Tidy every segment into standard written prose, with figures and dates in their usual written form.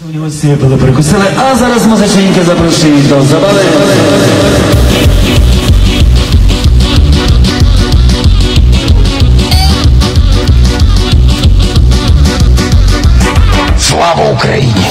Гості випили, перекусили, а зараз музиченьки запрошують до забави. Слава Україні!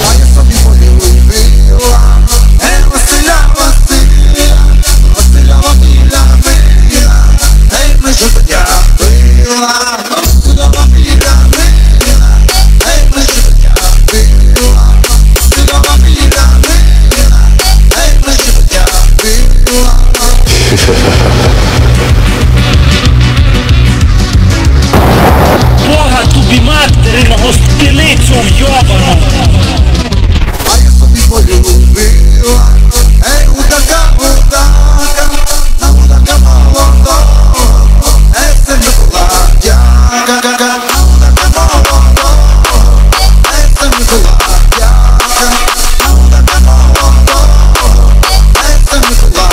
Бога тобі материного стілицю вйобану! А я собі полюбила, ей, удака, на удака молодого, ей, це не була дяка, на удака молодого, ей, це не була дяка, на удака молодого, ей, це не була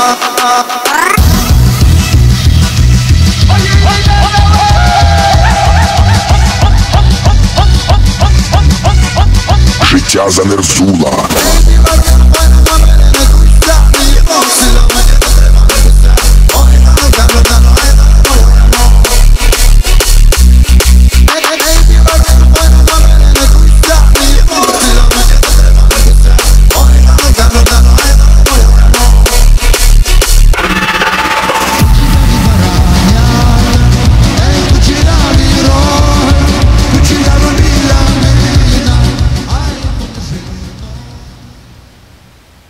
Життя замерзуло.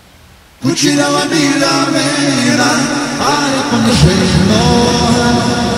Cucina la mela, aria con il